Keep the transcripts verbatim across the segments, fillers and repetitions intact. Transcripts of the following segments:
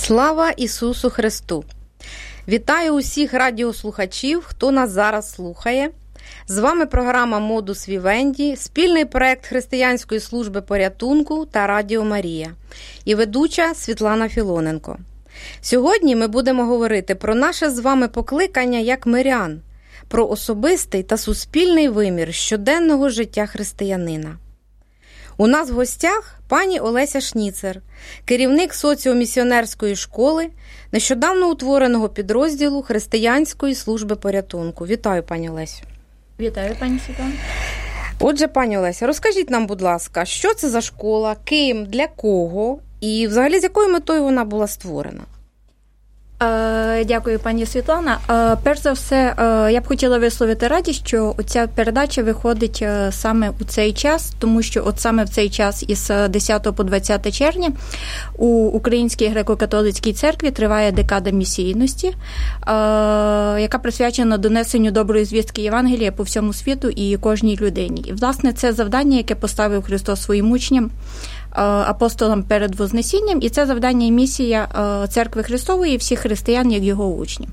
Слава Ісусу Христу! Вітаю усіх радіослухачів, хто нас зараз слухає. З вами програма «Модус Вівенді», спільний проект Християнської служби порятунку та Радіо Марія і ведуча Світлана Філоненко. Сьогодні ми будемо говорити про наше з вами покликання як мирян, про особистий та суспільний вимір щоденного життя християнина. У нас в гостях пані Олеся Шніцер, керівник соціомісіонерської школи, нещодавно утвореного підрозділу Християнської служби порятунку. Вітаю, пані Олесю. Вітаю, пані Світлана. Отже, пані Олеся, розкажіть нам, будь ласка, що це за школа, ким, для кого і взагалі з якою метою вона була створена? Дякую, пані Світлана. Перш за все, я б хотіла висловити радість, що ця передача виходить саме у цей час, тому що от саме в цей час із десятого по двадцяте червня у Українській греко-католицькій церкві триває декада місійності, яка присвячена донесенню доброї звістки Євангелія по всьому світу і кожній людині. І, власне, це завдання, яке поставив Христос своїм учням, апостолам перед Вознесінням, і це завдання і місія Церкви Христової і всіх християн, як його учнів.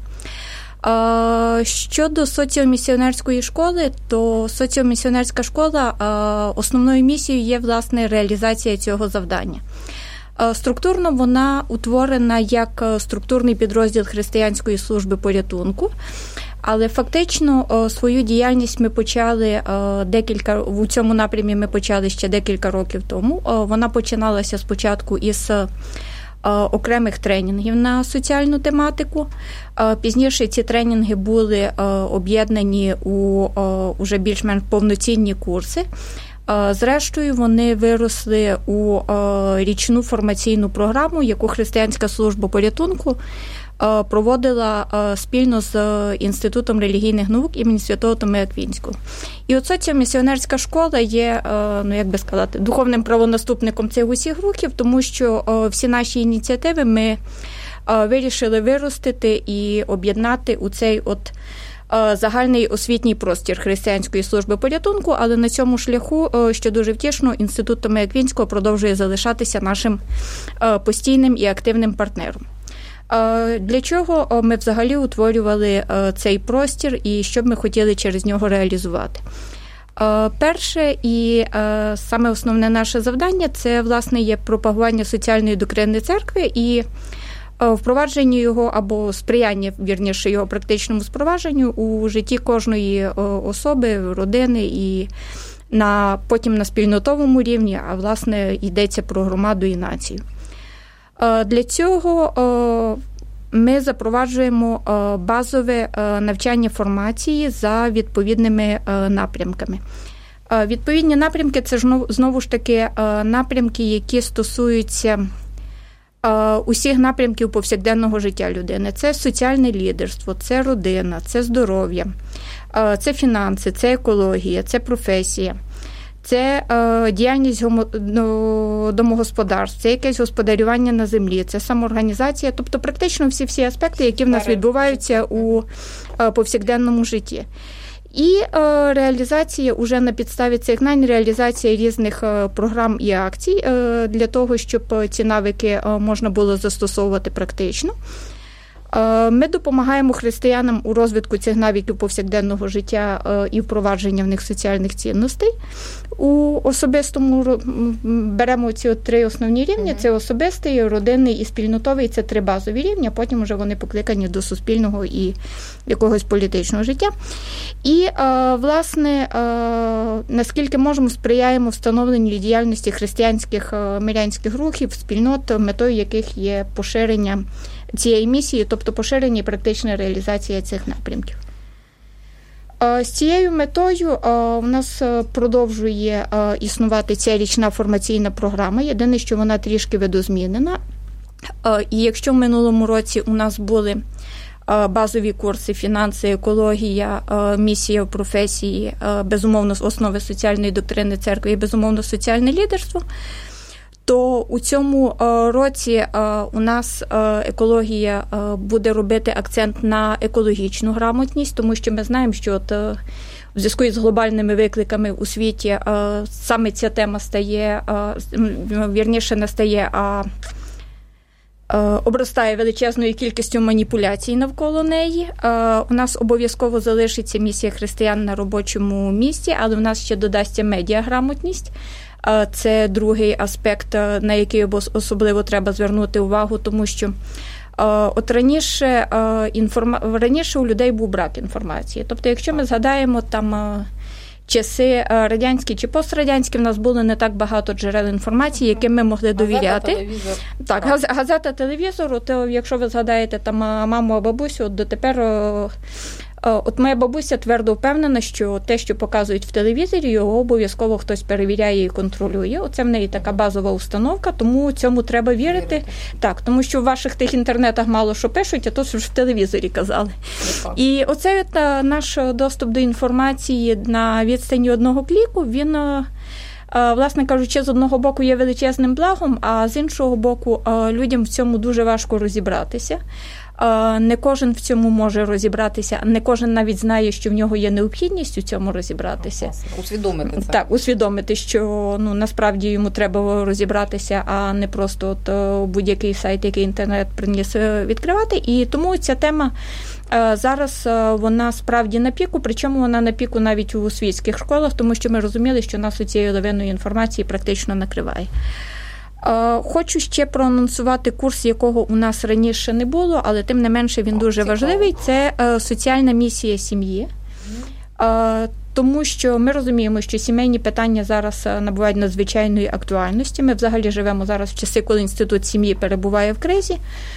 Щодо соціомісіонерської школи, то соціомісіонерська школа основною місією є, власне, реалізація цього завдання. Структурно вона утворена як структурний підрозділ Християнської служби порятунку, але фактично свою діяльність ми почали декілька, у цьому напрямі ми почали ще декілька років тому. Вона починалася спочатку із окремих тренінгів на соціальну тематику. Пізніше ці тренінги були об'єднані у уже більш-менш повноцінні курси. Зрештою, вони виросли у річну формаційну програму, яку Християнська служба порятунку проводила спільно з Інститутом релігійних наук імені Святого Томи Аквінського. І от соціомісіонерська школа є, ну як би сказати, духовним правонаступником цих усіх рухів, тому що всі наші ініціативи ми вирішили виростити і об'єднати у цей от загальний освітній простір Християнської служби порятунку, але на цьому шляху, що дуже втішно, Інститут Томи Аквінського продовжує залишатися нашим постійним і активним партнером. Для чого ми взагалі утворювали цей простір і що б ми хотіли через нього реалізувати? Перше і саме основне наше завдання – це, власне, є пропагування соціальної доктрини церкви і впровадження його або сприяння, вірніше, його практичному спровадженню у житті кожної особи, родини і на, потім на спільнотовому рівні, а, власне, йдеться про громаду і націю. Для цього ми запроваджуємо базове навчання формації за відповідними напрямками. Відповідні напрямки – це знову ж таки напрямки, які стосуються усіх напрямків повсякденного життя людини. Це соціальне лідерство, це родина, це здоров'я, це фінанси, це екологія, це професія. Це е, діяльність домогосподарств, це якесь господарювання на землі, це самоорганізація, тобто практично всі-всі аспекти, які в нас відбуваються у е, повсякденному житті. І е, реалізація уже на підставі цих знань, реалізація різних е, програм і акцій е, для того, щоб ці навики е, можна було застосовувати практично. Ми допомагаємо християнам у розвитку цих навиків повсякденного життя і впровадження в них соціальних цінностей. У особистому беремо ці три основні рівні. Це особистий, родинний і спільнотовий. Це три базові рівні, а потім вже вони покликані до суспільного і якогось політичного життя. І, власне, наскільки можемо, сприяємо встановленню діяльності християнських мирянських рухів, спільнот, метою яких є поширення цієї місії, тобто поширення і практична реалізація цих напрямків. З цією метою у нас продовжує існувати ця річна формаційна програма. Єдине, що вона трішки видозмінена. І якщо в минулому році у нас були базові курси фінанси, екологія, місія в професії, безумовно, основи соціальної доктрини церкви і, безумовно, соціальне лідерство, то у цьому році у нас екологія буде робити акцент на екологічну грамотність, тому що ми знаємо, що от в зв'язку із глобальними викликами у світі саме ця тема стає, вірніше не стає, а обростає величезною кількістю маніпуляцій навколо неї. У нас обов'язково залишиться місія християн на робочому місці, але в нас ще додасться медіаграмотність. Це другий аспект, на який особливо треба звернути увагу, тому що от раніше, інформа... раніше у людей був брак інформації. Тобто, якщо ми згадаємо там часи радянські чи пострадянські, в нас було не так багато джерел інформації, яким ми могли довіряти. Газета, телевізор. Так, газ... газета, телевізор, то якщо ви згадаєте там маму або бабусю, от дотепер от моя бабуся твердо впевнена, що те, що показують в телевізорі, його обов'язково хтось перевіряє і контролює. Оце в неї така базова установка, тому цьому треба вірити. вірити. Так, тому що в ваших тих інтернетах мало що пишуть, а то ж в телевізорі казали. Так. І оцей от наш доступ до інформації на відстані одного кліку, він, власне кажучи, з одного боку є величезним благом, а з іншого боку людям в цьому дуже важко розібратися. Не кожен в цьому може розібратися, не кожен навіть знає, що в нього є необхідність у цьому розібратися. Усвідомити це. Так, усвідомити, що ну, насправді йому треба розібратися, а не просто от будь-який сайт, який інтернет приніс, відкривати. І тому ця тема зараз вона справді на піку, причому вона на піку навіть у світських школах, тому що ми розуміли, що нас у цієї лавинної інформації практично накриває. Хочу ще проанонсувати курс, якого у нас раніше не було, але тим не менше він дуже важливий. Це соціальна місія сім'ї. Тому що ми розуміємо, що сімейні питання зараз набувають надзвичайної актуальності. Ми взагалі живемо зараз в часи, коли інститут сім'ї перебуває в кризі.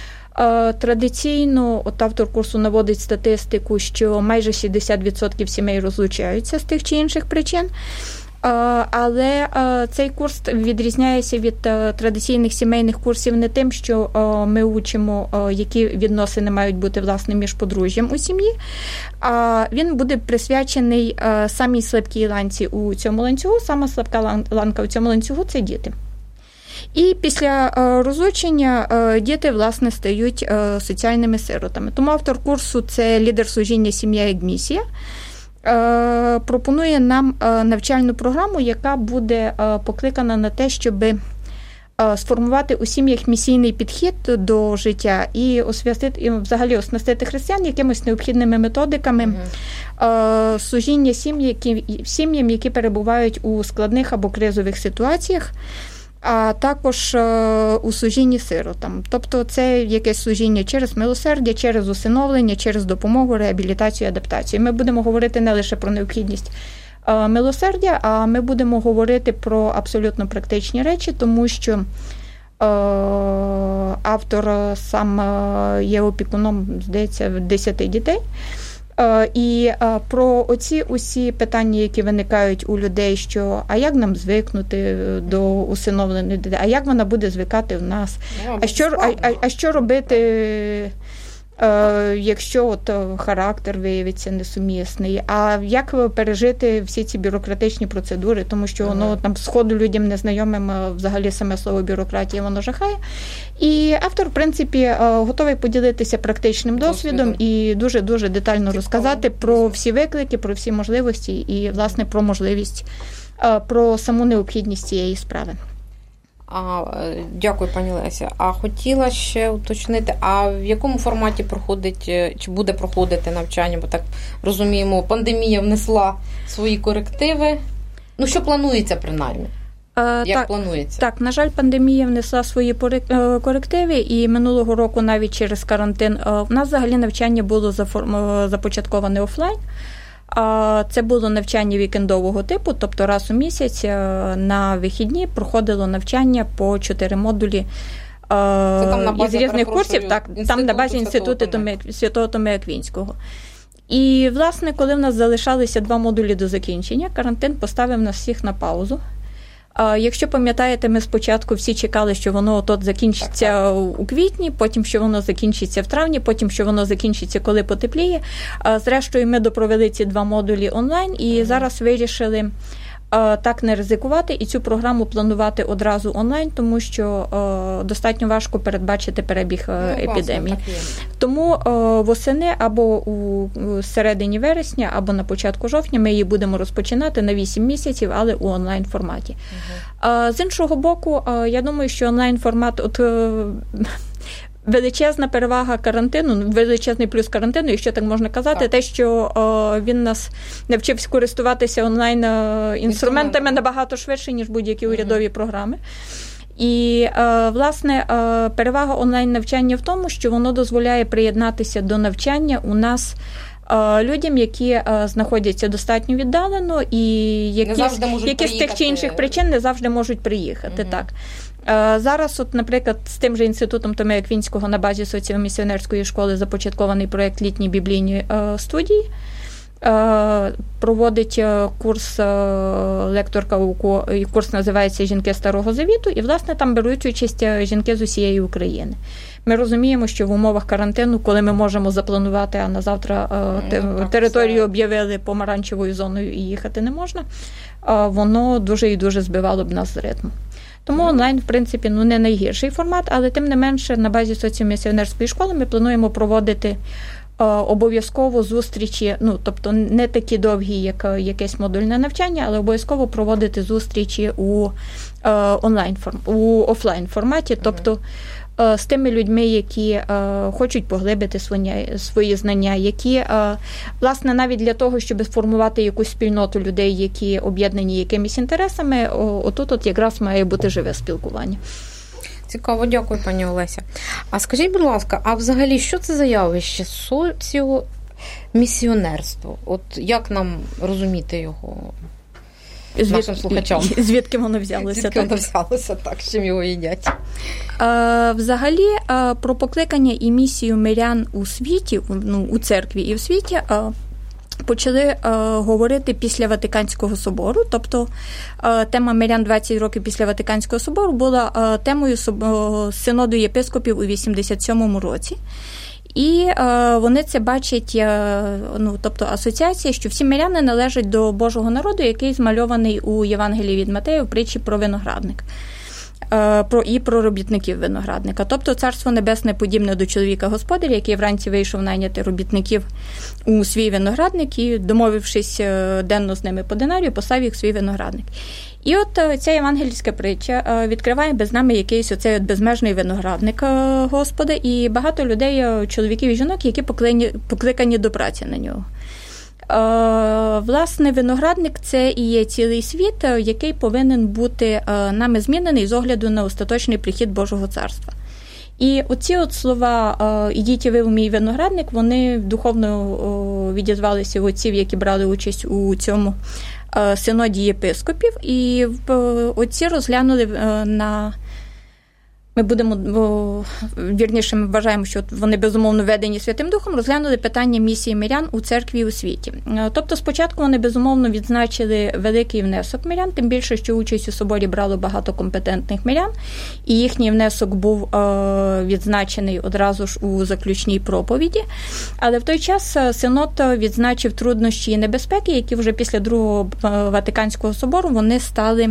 Традиційно от автор курсу наводить статистику, що майже шістдесят відсотків сімей розлучаються з тих чи інших причин. Але цей курс відрізняється від традиційних сімейних курсів не тим, що ми учимо, які відносини мають бути, власне, між подружжям у сім'ї, а він буде присвячений самій слабкій ланці у цьому ланцюгу. Сама слабка ланка у цьому ланцюгу – це діти. І після розлучення діти, власне, стають соціальними сиротами. Тому автор курсу – це лідер служіння «Сім'я як місія», пропонує нам навчальну програму, яка буде покликана на те, щоб сформувати у сім'ях місійний підхід до життя і освятити, і взагалі оснастити християн якимось необхідними методиками mm-hmm. служіння сім'ям, які перебувають у складних або кризових ситуаціях, а також у служінні сиротам. Тобто це якесь служіння через милосердя, через усиновлення, через допомогу, реабілітацію, адаптацію. Ми будемо говорити не лише про необхідність милосердя, а ми будемо говорити про абсолютно практичні речі, тому що автор сам є опікуном, здається, десяти дітей. І про оці усі питання, які виникають у людей, що а як нам звикнути до усиновленої дитини, а як вона буде звикати в нас, а що, а, а, а що робити, якщо от характер виявиться несумісний, а як пережити всі ці бюрократичні процедури, тому що воно ага. там сходу людям незнайомим взагалі саме слово бюрократія, воно жахає. І автор, в принципі, готовий поділитися практичним досвідом, досвідом і дуже-дуже детально Цікаво. розказати про всі виклики, про всі можливості і, власне, про можливість, про саму необхідність цієї справи. А, дякую, пані Леся. А хотіла ще уточнити, а в якому форматі проходить, чи буде проходити навчання? Бо так розуміємо, пандемія внесла свої корективи. Ну, що планується принаймні? Як так, планується? Так, на жаль, пандемія внесла свої корективи, і минулого року навіть через карантин в нас взагалі навчання було започатковане офлайн. Це було навчання вікендового типу, тобто раз у місяць на вихідні проходило навчання по чотири модулі із різних курсів, так, там на базі інституту Святого Томея Аквінського. І, власне, коли в нас залишалися два модулі до закінчення, карантин поставив нас всіх на паузу. Якщо пам'ятаєте, ми спочатку всі чекали, що воно от закінчиться так, так. у квітні, потім, що воно закінчиться в травні, потім, що воно закінчиться, коли потепліє. Зрештою, ми допровели ці два модулі онлайн і mm-hmm. зараз вирішили так не ризикувати і цю програму планувати одразу онлайн, тому що достатньо важко передбачити перебіг ну, епідемії. Власне, тому восени або у середині вересня, або на початку жовтня ми її будемо розпочинати на вісім місяців, але у онлайн-форматі. Угу. З іншого боку, я думаю, що онлайн-формат, от величезна перевага карантину, величезний плюс карантину, якщо так можна казати, так. те, що о, він нас навчився користуватися онлайн-інструментами набагато швидше, ніж будь-які урядові mm-hmm. програми. І, власне, перевага онлайн-навчання в тому, що воно дозволяє приєднатися до навчання у нас людям, які знаходяться достатньо віддалено і які, які з тих чи інших причин не завжди можуть приїхати. Mm-hmm. Так. Зараз, от, наприклад, з тим же інститутом Томея Квінського на базі соціомісіонерської школи започаткований проєкт «Літні біблійні студії». Проводить курс лекторка УКО, і курс називається «Жінки Старого Завіту», і, власне, там беруть участь жінки з усієї України. Ми розуміємо, що в умовах карантину, коли ми можемо запланувати, а на завтра mm, територію так, об'явили помаранчевою зоною і їхати не можна, воно дуже і дуже збивало б нас з ритму. Тому mm. онлайн, в принципі, ну, не найгірший формат, але тим не менше на базі соціомісіонерської школи ми плануємо проводити обов'язково зустрічі, ну, тобто не такі довгі, як якесь модульне навчання, але обов'язково проводити зустрічі у онлайн у офлайн форматі, тобто mm-hmm. з тими людьми, які хочуть поглибити свої, свої знання, які, власне, навіть для того, щоб сформувати якусь спільноту людей, які об'єднані якимись інтересами, отут от якраз має бути живе спілкування. Цікаво, дякую, пані Олеся. А скажіть, будь ласка, а взагалі, що це за явище соціомісіонерство? От як нам розуміти його Звід... нашим слухачам? Звідки воно взялося? Звідки воно взялося, так, з чим його їдять? А, взагалі, а, про покликання і місію мирян у світі, ну, у церкві і в світі, а, почали е, говорити після Ватиканського собору, тобто е, тема мирян двадцять років після Ватиканського собору була е, темою соб- синоду єпископів у вісімдесят сьомому році. І е, вони це бачать, е, ну, тобто асоціація, що всі миряни належать до Божого народу, який змальований у Євангелії від Матея в притчі про виноградник. Про, і про робітників виноградника. Тобто Царство Небесне подібне до чоловіка-господаря, який вранці вийшов найняти робітників у свій виноградник і, домовившись денно з ними по динарію, поставив їх у свій виноградник. І от ця євангельська притча відкриває без нами якийсь оцей от безмежний виноградник Господа, і багато людей, чоловіків і жінок, які покликані, покликані до праці на нього. Власне, виноградник – це і є цілий світ, який повинен бути нами змінений з огляду на остаточний прихід Божого Царства. І оці от слова «ідіть ви в мій виноградник», вони духовно відізвалися в отців, які брали участь у цьому синоді єпископів, і отці розглянули на... Ми будемо, вірніше, ми вважаємо, що вони безумовно ведені Святим Духом, розглянули питання місії мирян у церкві і у світі. Тобто спочатку вони безумовно відзначили великий внесок мирян, тим більше, що участь у соборі брало багато компетентних мирян, і їхній внесок був відзначений одразу ж у заключній проповіді. Але в той час Синод відзначив труднощі і небезпеки, які вже після Другого Ватиканського собору вони стали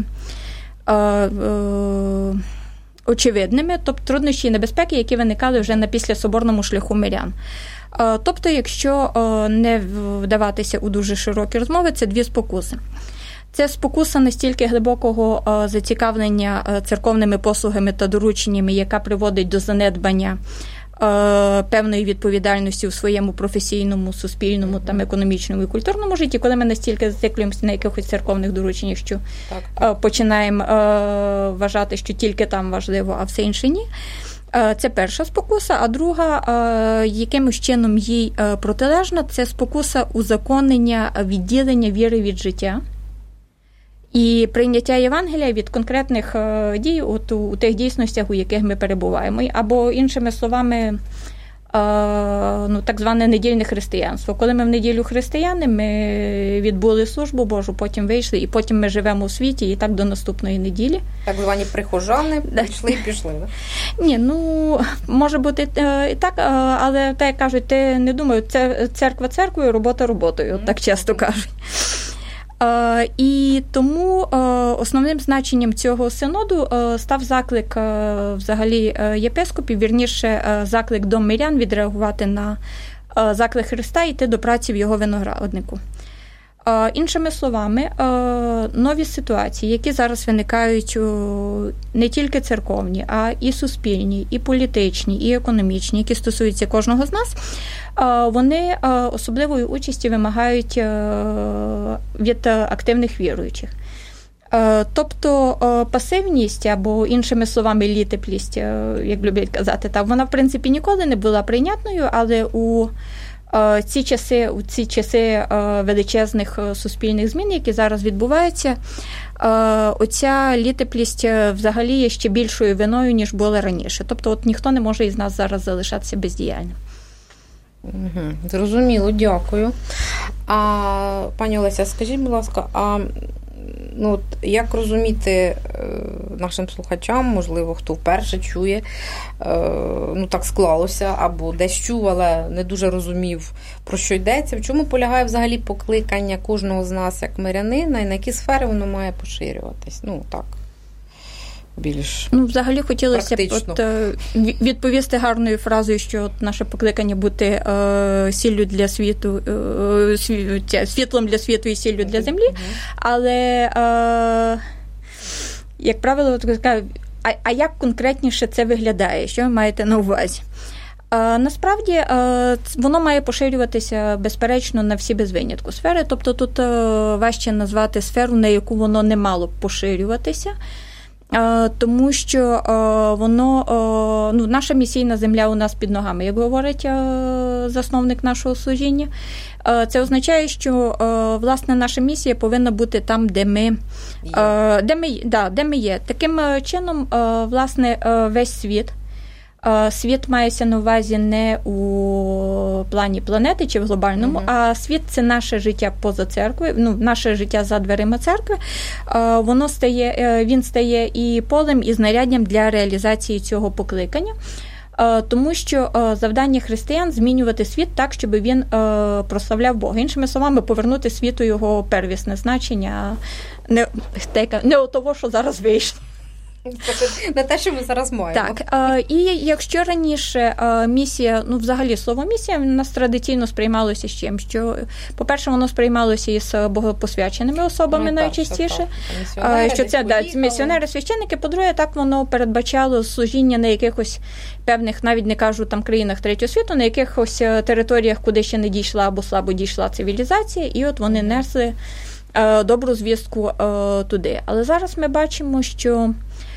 очевидними, тобто труднощі і небезпеки, які виникали вже на післясоборному шляху мирян. Тобто, якщо не вдаватися у дуже широкі розмови, це дві спокуси. Це спокуса настільки глибокого зацікавлення церковними послугами та дорученнями, яка приводить до занедбання певної відповідальності у своєму професійному, суспільному, там, економічному і культурному житті, коли ми настільки зациклюємося на якихось церковних дорученнях, що так. починаємо вважати, що тільки там важливо, а все інше ні. Це перша спокуса, а друга, якимось чином їй протилежна, це спокуса узаконення відділення віри від життя і прийняття Євангелія від конкретних дій от, у тих дійсностях, у яких ми перебуваємо. Або, іншими словами, ну, так зване недільне християнство. Коли ми в неділю християни, ми відбули службу Божу, потім вийшли, і потім ми живемо у світі, і так до наступної неділі. Так звані прихожани прийшли і пішли, так? Ні, ну, може бути і так, але, так як кажуть, ти не думаю, це церква церквою, робота роботою, mm-hmm. так часто кажуть. І тому основним значенням цього синоду став заклик взагалі єпископів, вірніше заклик до мирян відреагувати на заклик Христа і йти до праці в його винограднику. Іншими словами, нові ситуації, які зараз виникають не тільки церковні, а і суспільні, і політичні, і економічні, які стосуються кожного з нас, вони особливої участі вимагають від активних віруючих. Тобто пасивність, або іншими словами літеплість, як люблять казати, так, вона в принципі ніколи не була прийнятною, але у ці часи, у ці часи величезних суспільних змін, які зараз відбуваються, оця літеплість взагалі є ще більшою виною, ніж була раніше. Тобто от ніхто не може із нас зараз залишатися бездіяльним. Угу, зрозуміло, дякую. А, пані Олеся, скажіть, будь ласка, а ну, от, як розуміти нашим слухачам, можливо, хто вперше чує, ну так склалося, або десь чув, але не дуже розумів, про що йдеться, в чому полягає взагалі покликання кожного з нас як мирянина, і на які сфери воно має поширюватись? Ну, так, більш ну, взагалі хотілося б от, відповісти гарною фразою, що от наше покликання бути е, сіллю для світу, е, світлом для світу і сіллю для землі, але, е, як правило, а, а як конкретніше це виглядає? Що ви маєте на увазі? Е, насправді, е, воно має поширюватися, безперечно, на всі без винятку сфери, тобто тут е, важче назвати сферу, на яку воно не мало б поширюватися, тому що воно, ну, наша місійна земля у нас під ногами, як говорить засновник нашого служіння. Це означає, що, власне, наша місія повинна бути там, де ми є. Де ми, да, де ми є. Таким чином, власне, весь світ, світ мається на увазі не у плані планети чи в глобальному, uh-huh. а світ – це наше життя поза церквою, ну, наше життя за дверима церкви. Воно стає, він стає і полем, і знаряддям для реалізації цього покликання. Тому що завдання християн – змінювати світ так, щоб він прославляв Бога. Іншими словами, повернути світу його первісне значення, не, не у того, що зараз вийшло. Не те, що ми зараз маємо. Так, і якщо раніше місія, ну взагалі слово місія в нас традиційно сприймалося з чим, що, по-перше, воно сприймалося із богопосвяченими особами ну, найчастіше, так, що це да, місіонери, священники, по-друге, так воно передбачало служіння на якихось певних, навіть не кажу там країнах третього світу, на якихось територіях, куди ще не дійшла або слабо дійшла цивілізація, і от вони несли добру звістку туди. Але зараз ми бачимо, що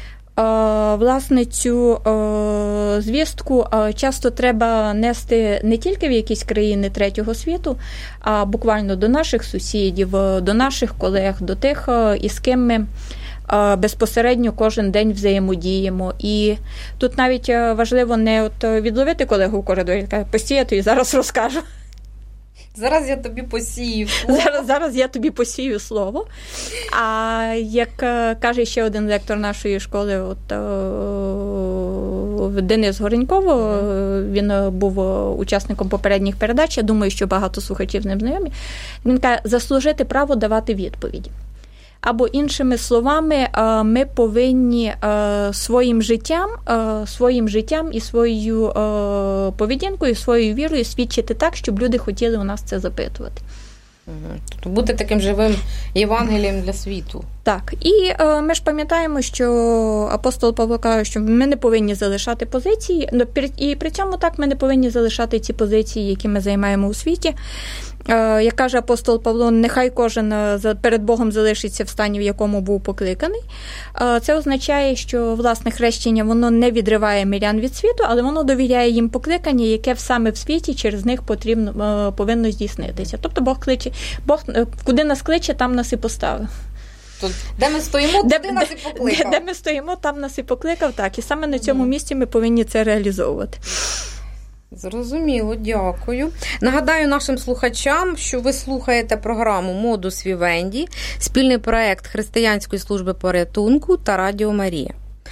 власне, цю звістку часто треба нести не тільки в якісь країни третього світу, а буквально до наших сусідів, до наших колег, до тих, із ким ми безпосередньо кожен день взаємодіємо. І тут навіть важливо не от відловити колегу в коридорі, постій, я тобі зараз розкажу. Зараз я тобі посію слово. Зараз, зараз я тобі посію слово. А як каже ще один лектор нашої школи, от, Денис Гореньково, mm-hmm. він був учасником попередніх передач, я думаю, що багато слухачів з ним знайомі, він каже, заслужити право давати відповіді. Або, іншими словами, ми повинні своїм життям, своїм життям і своєю поведінкою, своєю вірою свідчити так, щоб люди хотіли у нас це запитувати. Тобто бути таким живим Євангелієм для світу. Так. І ми ж пам'ятаємо, що апостол Павло каже, що ми не повинні залишати позиції, і при цьому так ми не повинні залишати ці позиції, які ми займаємо у світі. Як каже апостол Павло, нехай кожен перед Богом залишиться в стані, в якому був покликаний. Це означає, що, власне, хрещення, воно не відриває мирян від світу, але воно довіряє їм покликання, яке саме в світі через них потрібно, повинно здійснитися. Тобто Бог кличе, Бог куди нас кличе, там нас і поставив. Тут, де ми стоїмо, туди де, нас і покликав. Де, де ми стоїмо, там нас і покликав, так. І саме на цьому місці ми повинні це реалізовувати. Зрозуміло, дякую. Нагадаю нашим слухачам, що ви слухаєте програму «Модус Вівенді», спільний проєкт Християнської служби порятунку та Радіо Марія.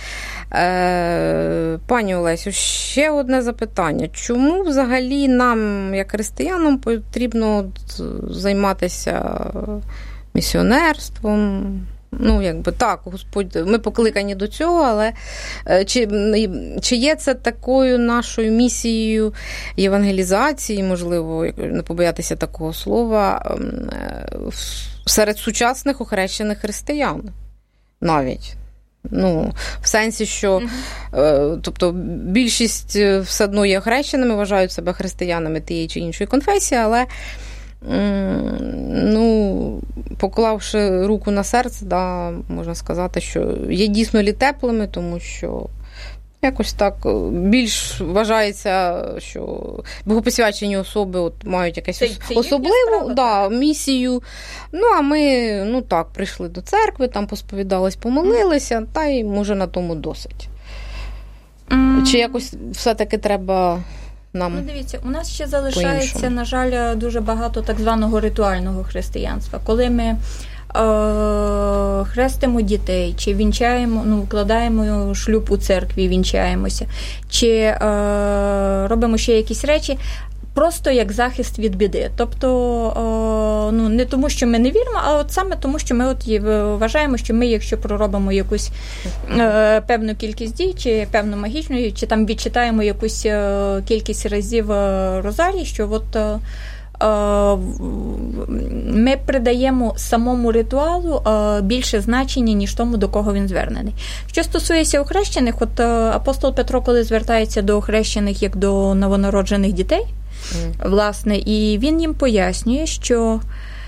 Е, пані Олесю, ще одне запитання. Чому взагалі нам, як християнам, потрібно займатися місіонерством, Ну, якби так, Господь, ми покликані до цього, але чи, чи є це такою нашою місією євангелізації, можливо, не побоятися такого слова, серед сучасних охрещених християн навіть? Ну, в сенсі, що mm-hmm. тобто, більшість все одно є охрещеними, вважають себе християнами тієї чи іншої конфесії, але ну, поклавши руку на серце, да, можна сказати, що є дійсно лі теплими, тому що якось так більш вважається, що богопосвячені особи от мають якусь це, це особливу да, місію. Ну, а ми, ну так, прийшли до церкви, там посповідались, помолилися, та й, може, на тому досить. Mm. Чи якось все-таки треба нам Ну, дивіться, у нас ще залишається, по-іншому. На жаль, дуже багато так званого ритуального християнства. Коли ми е- хрестимо дітей, чи вінчаємо, ну, вкладаємо шлюб у церкві, вінчаємося, чи е- робимо ще якісь речі, просто як захист від біди. Тобто, ну, не тому, що ми не віримо, а от саме тому, що ми от вважаємо, що ми, якщо проробимо якусь е, певну кількість дій, чи певну магічну, чи там відчитаємо якусь е, кількість разів розарій, що от е, ми придаємо самому ритуалу е, більше значення, ніж тому, до кого він звернений. Що стосується охрещених, от е, апостол Петро, коли звертається до охрещених як до новонароджених дітей, Mm. власне, і він їм пояснює, що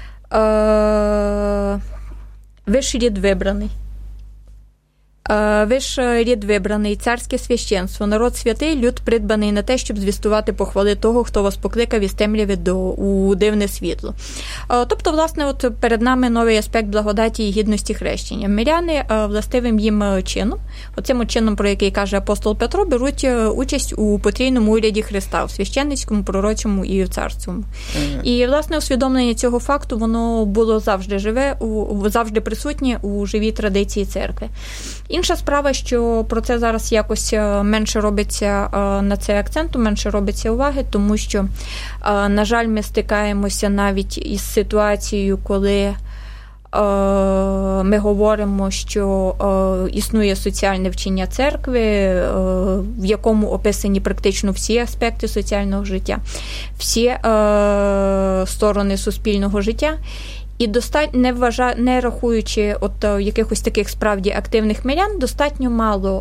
е, ви ж рід вибраний. Е, ви ж рід вибраний, царське священство, народ святий, люд придбаний на те, щоб звістувати похвали того, хто вас покликав із темряви до у дивне світло. Е, тобто, власне, от перед нами новий аспект благодаті і гідності хрещення. Миряни е, властивим їм чином, оцим чином, про який каже апостол Петро, беруть участь у потрійному уряді Христа, в священницькому, пророчому і в царському. Mm-hmm. І, власне, усвідомлення цього факту, воно було завжди живе, у, завжди присутнє у живій традиції церкви. Інша справа, що про це зараз якось менше робиться на це акценту, менше робиться уваги, тому що, на жаль, ми стикаємося навіть із ситуацією, коли ми говоримо, що існує соціальне вчення церкви, в якому описані практично всі аспекти соціального життя, всі сторони суспільного життя. І достатньо, не вважа, не рахуючи от о, якихось таких справді активних мирян, достатньо мало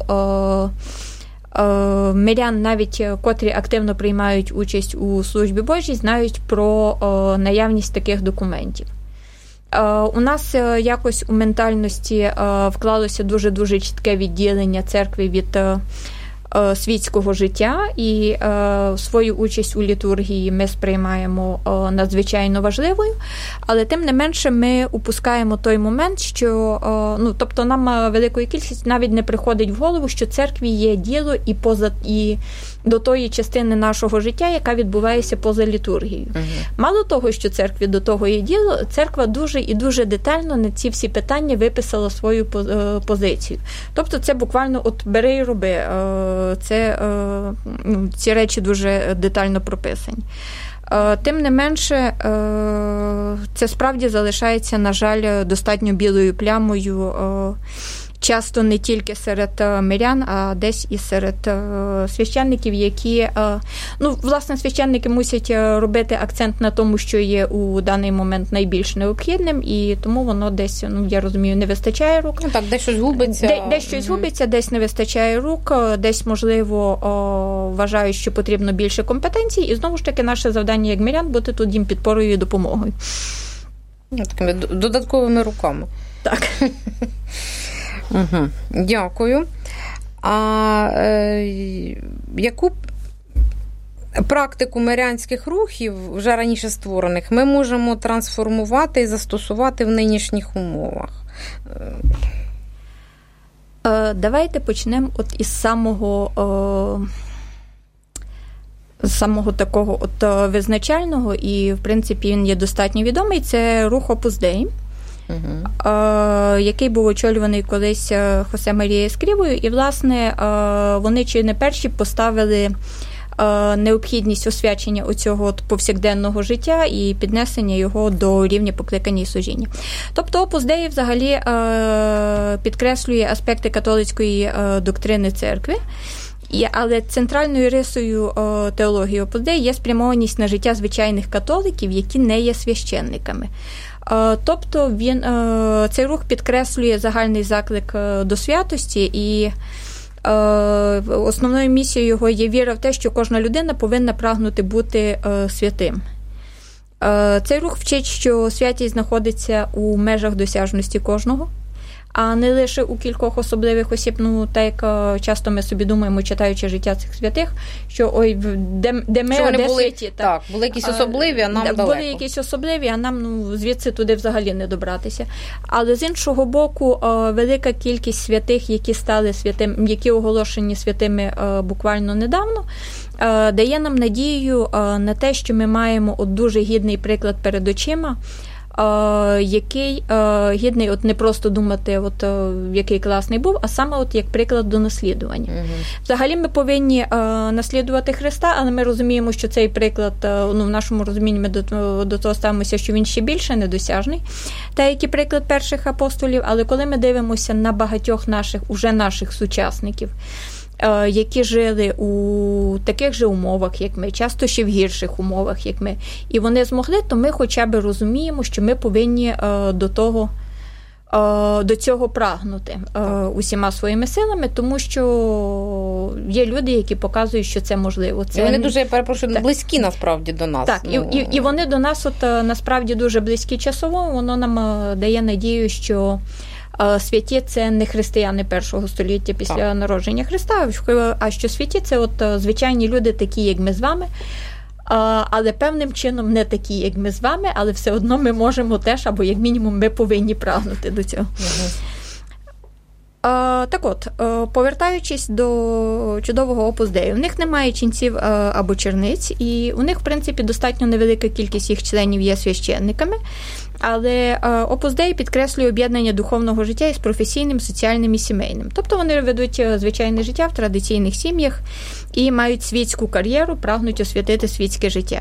о, о, мирян, навіть котрі активно приймають участь у службі Божій, знають про о, наявність таких документів. О, у нас о, якось у ментальності о, вклалося дуже-дуже чітке відділення церкви від о, світського життя, і е, свою участь у літургії ми сприймаємо е, надзвичайно важливою, але тим не менше ми упускаємо той момент, що, е, ну, тобто нам великою кількістю навіть не приходить в голову, що церкві є діло і поза і до тої частини нашого життя, яка відбувається поза літургією. Угу. Мало того, що церкві до того є діло, церква дуже і дуже детально на ці всі питання виписала свою позицію. Тобто це буквально от бери і роби. Це, ну, ці речі дуже детально прописані. Тим не менше, це справді залишається, на жаль, достатньо білою плямою, часто не тільки серед мирян, а десь і серед священників, які, ну, власне, священники мусять робити акцент на тому, що є у даний момент найбільш необхідним, і тому воно десь, ну, я розумію, не вистачає рук. Ну, так, десь щось губиться. Де, десь щось губиться, десь не вистачає рук, десь, можливо, вважають, що потрібно більше компетенцій, і знову ж таки наше завдання як мирян бути тут їм підпорою і допомогою. Такими додатковими руками. Так. Угу. Дякую. А е, яку практику мирянських рухів, вже раніше створених, ми можемо трансформувати і застосувати в нинішніх умовах? Е, давайте почнемо от із самого, е, самого такого от визначального, і, в принципі, він є достатньо відомий. Це рух Opus Dei. Uh-huh. Який був очолюваний колись Хосе Марією Ескрівою, і, власне, вони чи не перші поставили необхідність освячення оцього повсякденного життя і піднесення його до рівня покликання і служіння. Тобто Опус Деї взагалі підкреслює аспекти католицької доктрини церкви, але центральною рисою теології Опус Деї є спрямованість на життя звичайних католиків, які не є священниками. Тобто він, цей рух підкреслює загальний заклик до святості, і основною місією його є віра в те, що кожна людина повинна прагнути бути святим. Цей рух вчить, що святість знаходиться у межах досяжності кожного, а не лише у кількох особливих осіб, ну, так як часто ми собі думаємо, читаючи життя цих святих, що ой, де, де ми, а де були, святі. Так, так, були якісь особливі, а нам були далеко. Були якісь особливі, а нам ну, звідси туди взагалі не добратися. Але з іншого боку, велика кількість святих, які стали святим, які оголошені святими буквально недавно, дає нам надію на те, що ми маємо от дуже гідний приклад перед очима, який гідний от не просто думати, от який класний був, а саме от як приклад до наслідування. Угу. Взагалі ми повинні наслідувати Христа, але ми розуміємо, що цей приклад, ну, в нашому розумінні ми до, до того ставимося, що він ще більше недосяжний, та як і приклад перших апостолів, але коли ми дивимося на багатьох наших, уже наших сучасників, які жили у таких же умовах, як ми, часто ще в гірших умовах, як ми, і вони змогли, то ми хоча б розуміємо, що ми повинні до того, до цього прагнути усіма своїми силами, тому що є люди, які показують, що це можливо. Це... І вони дуже, я перепрошую, так. близькі насправді до нас. Так, ну... і, і, і вони до нас от насправді дуже близькі часово, воно нам дає надію, що святі – це не християни першого століття після так. народження Христа, а що святі – це от звичайні люди, такі, як ми з вами, але певним чином не такі, як ми з вами, але все одно ми можемо теж, або як мінімум ми повинні прагнути до цього. Угу. Так от, повертаючись до чудового Опус Деї, у них немає ченців або черниць, і у них, в принципі, достатньо невелика кількість їх членів є священниками, але Опус Деї підкреслює об'єднання духовного життя із професійним, соціальним і сімейним. Тобто вони ведуть звичайне життя в традиційних сім'ях і мають світську кар'єру, прагнуть освятити світське життя.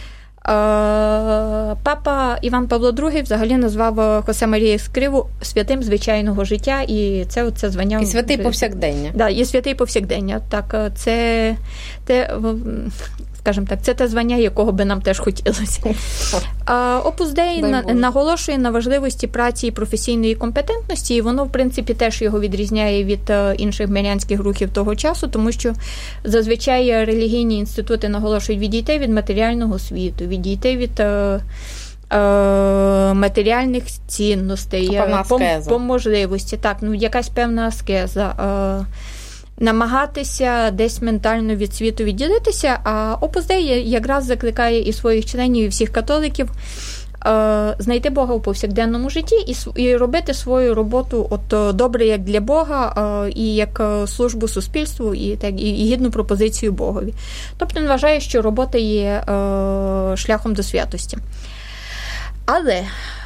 Папа Іван Павло другий взагалі назвав Хосе Марію Ескриву святим звичайного життя, і це це звання... І святий повсякдення. Да, і святий повсякдення. Так, це, те, скажімо так, це те звання, якого би нам теж хотілося. Опус Деї на, наголошує на важливості праці і професійної компетентності, і воно, в принципі, теж його відрізняє від інших мирянських рухів того часу, тому що зазвичай релігійні інститути наголошують відійти від матеріального світу, відійти від е, е, матеріальних цінностей, по, по можливості. Так, ну, якась певна аскеза, е, намагатися десь ментально від світу відділитися, а Опус Деї якраз закликає і своїх членів, і всіх католиків е, знайти Бога у повсякденному житті і, і робити свою роботу от добре як для Бога, е, і як службу суспільству, і, так, і, і гідну пропозицію Богові. Тобто він вважає, що робота є е, шляхом до святості. Але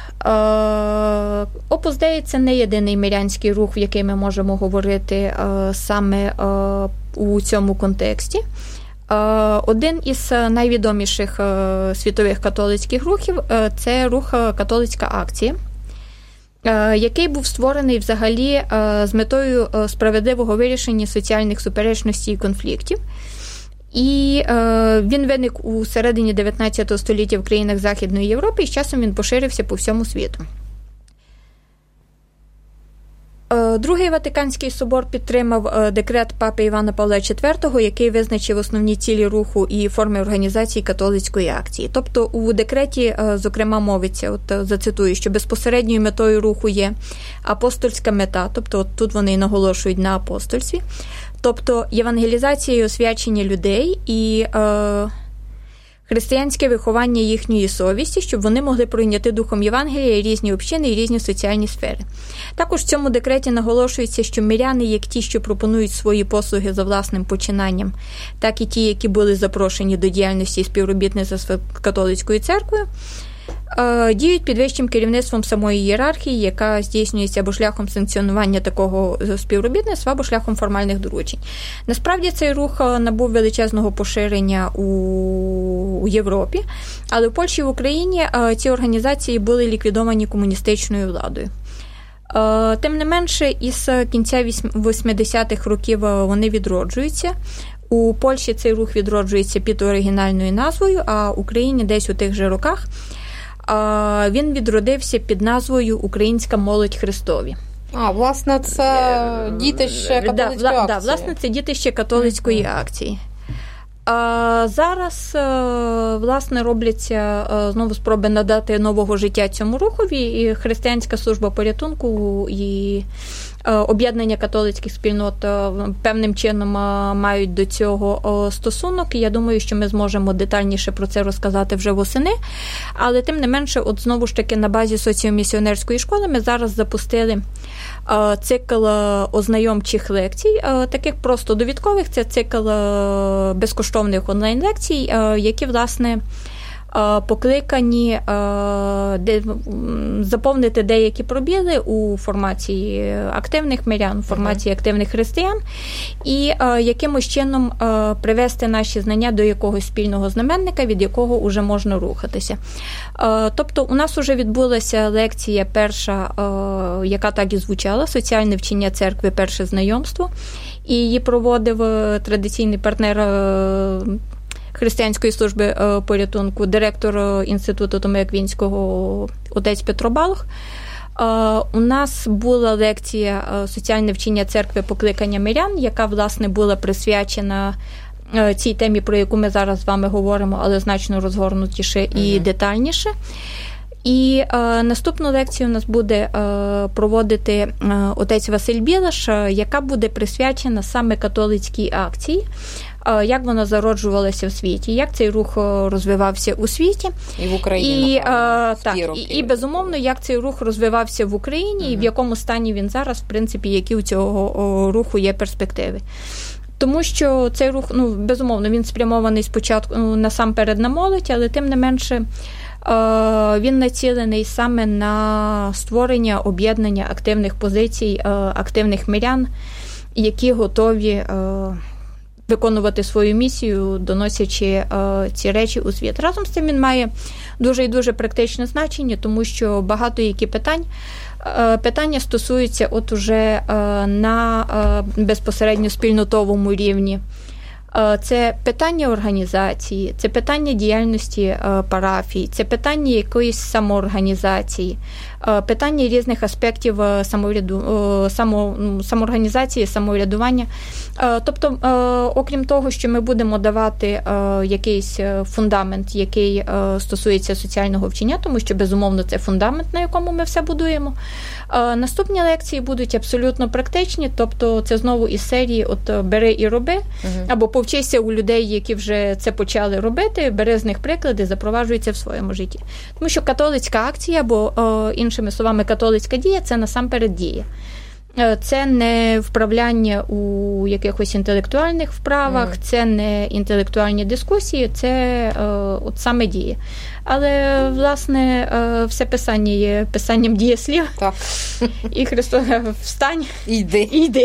Опус Деї – це не єдиний мирянський рух, в який ми можемо говорити саме у цьому контексті. Один із найвідоміших світових католицьких рухів – це рух «Католицька акція», який був створений взагалі з метою справедливого вирішення соціальних суперечностей і конфліктів. І е, він виник у середині дев'ятнадцятого століття в країнах Західної Європи, і з часом він поширився по всьому світу. Е, Другий Ватиканський собор підтримав е, декрет папи Івана Павла четвертого, який визначив основні цілі руху і форми організації католицької акції. Тобто у декреті, е, зокрема, мовиться, от е, зацитую, що безпосередньою метою руху є апостольська мета, тобто от тут вони наголошують на апостольстві, тобто євангелізація і освячення людей і е, християнське виховання їхньої совісті, щоб вони могли прийняти духом Євангелія і різні общини, і різні соціальні сфери. Також в цьому декреті наголошується, що миряни, як ті, що пропонують свої послуги за власним починанням, так і ті, які були запрошені до діяльності і співробітництва з католицькою церквою, Діють під вищим керівництвом самої ієрархії, яка здійснюється або шляхом санкціонування такого співробітництва, або шляхом формальних доручень. Насправді цей рух набув величезного поширення у, у Європі, але в Польщі і в Україні ці організації були ліквідовані комуністичною владою. Тим не менше, із кінця восьмидесятих років вони відроджуються. У Польщі цей рух відроджується під оригінальною назвою, а в Україні десь у тих же роках він відродився під назвою «Українська молодь Христові». А, власне, це дітище католицької да, акції. Да, власне, це дітище католицької mm-hmm. акції. А зараз, власне, робляться знову спроби надати нового життя цьому рухові, і Християнська служба порятунку і об'єднання католицьких спільнот певним чином мають до цього стосунок. І я думаю, що ми зможемо детальніше про це розказати вже восени. Але тим не менше, от знову ж таки на базі соціомісіонерської школи ми зараз запустили цикл ознайомчих лекцій, таких просто довідкових. Це цикл безкоштовних онлайн-лекцій, які, власне, покликані заповнити деякі пробіли у формації активних мирян, у формації активних християн, і якимось чином привести наші знання до якогось спільного знаменника, від якого вже можна рухатися. Тобто у нас вже відбулася лекція перша, яка так і звучала, «Соціальне вчення церкви. Перше знайомство», і її проводив традиційний партнер Християнської служби порятунку, директор Інституту Томи Аквінського отець Петро Балух. У нас була лекція «Соціальне вчення церкви. Покликання мирян», яка, власне, була присвячена цій темі, про яку ми зараз з вами говоримо, але значно розгорнутіше і угу. детальніше. І е, наступну лекцію у нас буде е, проводити е, отець Василь Білаш, е, яка буде присвячена саме католицькій акції, е, як вона зароджувалася в світі, як цей рух розвивався у світі. І в Україні, і, е, так, і, і, безумовно, як цей рух розвивався в Україні, угу. і в якому стані він зараз, в принципі, які у цього о, руху є перспективи. Тому що цей рух, ну, безумовно, він спрямований спочатку ну, насамперед на молодь, але тим не менше він націлений саме на створення, об'єднання активних позицій, активних мирян, які готові виконувати свою місію, доносячи ці речі у світ. Разом з цим він має дуже і дуже практичне значення, тому що багато які питань, питання стосуються от уже на безпосередньо спільнотовому рівні. Це питання організації, це питання діяльності парафій, це питання якоїсь самоорганізації, питання різних аспектів самовряду, само, самоорганізації, самоврядування. Тобто, окрім того, що ми будемо давати якийсь фундамент, який стосується соціального вчення, тому що, безумовно, це фундамент, на якому ми все будуємо, наступні лекції будуть абсолютно практичні, тобто це знову із серії от «Бери і роби», угу. або повчися у людей, які вже це почали робити, бери з них приклади, запроваджується в своєму житті. Тому що католицька акція, або, іншими словами, католицька дія – це насамперед дія. Це не вправляння у якихось інтелектуальних вправах, mm. це не інтелектуальні дискусії, це е, от саме дія. Але, власне, е, все писання є писанням дієслів. Так. І Христос встань і йди. І йди.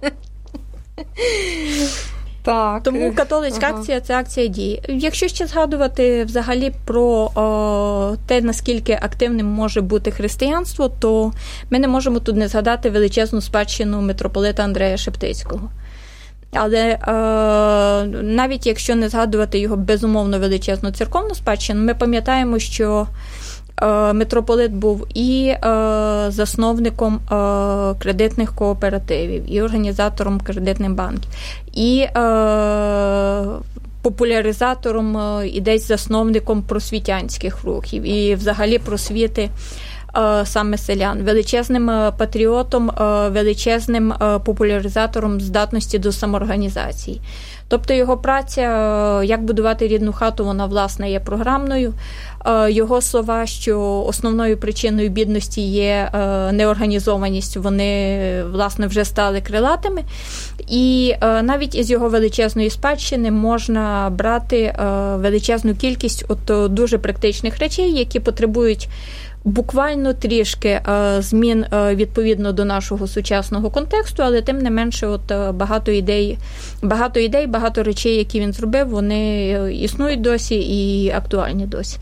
Так. Тому католицька ага. акція – це акція дії. Якщо ще згадувати взагалі про о, те, наскільки активним може бути християнство, то ми не можемо тут не згадати величезну спадщину митрополита Андрея Шептицького. Але е, навіть якщо не згадувати його безумовно величезну церковну спадщину, ми пам'ятаємо, що митрополит був і е, засновником е, кредитних кооперативів, і організатором кредитних банків, і е, популяризатором е, і десь засновником просвітянських рухів, і взагалі просвіти е, саме селян, величезним патріотом, е, величезним е, популяризатором здатності до самоорганізації. Тобто його праця, як будувати рідну хату, вона, власне, є програмною. Його слова, що основною причиною бідності є неорганізованість, вони, власне, вже стали крилатими. І навіть із його величезної спадщини можна брати величезну кількість от дуже практичних речей, які потребують буквально трішки змін відповідно до нашого сучасного контексту, але тим не менше от багато ідей, багато ідей, багато речей, які він зробив, вони існують досі і актуальні досі.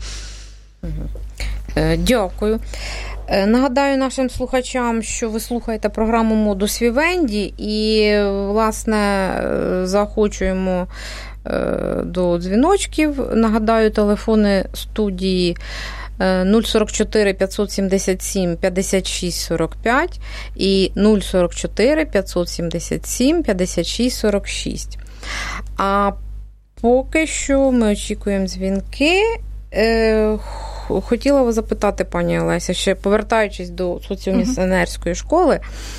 Дякую. Нагадаю нашим слухачам, що ви слухаєте програму «Модус Вівенді» і, власне, заохочуємо до дзвіночків. Нагадаю, телефони студії нуль сорок чотири п'ятсот сімдесят сім п'ятдесят шість сорок п'ять і нуль сорок чотири п'ятсот сімдесят сім п'ятдесят шість сорок шість. А поки що ми очікуємо дзвінки. Хотіла вас запитати, пані Олеся, ще повертаючись до соціомісіонерської школи,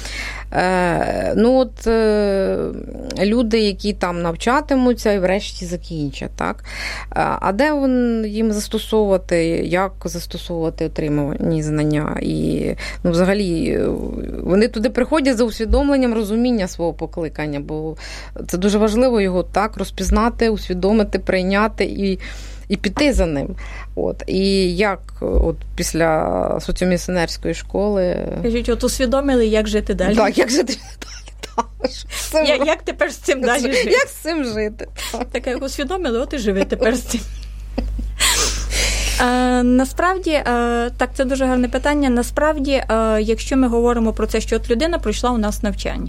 ну от люди, які там навчатимуться і врешті закінчать, так? А де їм застосовувати, як застосовувати отримані знання? І, ну, взагалі, вони туди приходять за усвідомленням розуміння свого покликання, бо це дуже важливо його так розпізнати, усвідомити, прийняти і і піти за ним. От. І як от після соціомісіонерської школи... Кажіть, от усвідомили, як жити далі. Так, як жити далі. Так. Як, як тепер з цим далі жити? Як з цим жити? Так, так як усвідомили, от і живи тепер з цим. Е, насправді, е, так, це дуже гарне питання. Насправді, е, якщо ми говоримо про це, що от людина пройшла у нас навчання.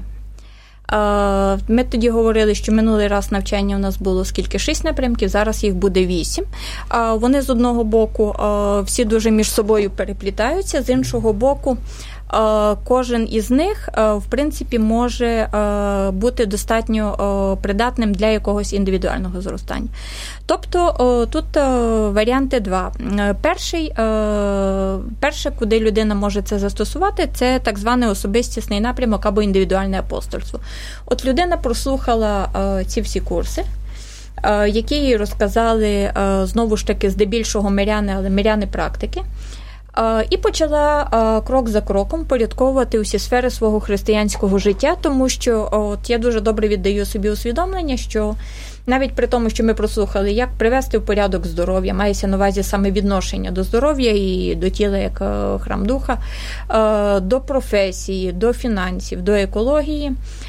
Ми тоді говорили, що минулий раз навчання у нас було скільки? Шість напрямків, зараз їх буде вісім. Вони з одного боку всі дуже між собою переплітаються, з іншого боку кожен із них, в принципі, може бути достатньо придатним для якогось індивідуального зростання. Тобто тут варіанти два. Перший, перше, куди людина може це застосувати, це так званий особистісний напрямок або індивідуальне апостольство. От людина прослухала ці всі курси, які їй розказали, знову ж таки, здебільшого миряни, але миряни практики, і почала крок за кроком порядковувати усі сфери свого християнського життя, тому що от я дуже добре віддаю собі усвідомлення, що навіть при тому, що ми прослухали, як привести в порядок здоров'я, мається на увазі саме відношення до здоров'я і до тіла як храм духа, до професії, до фінансів, до екології,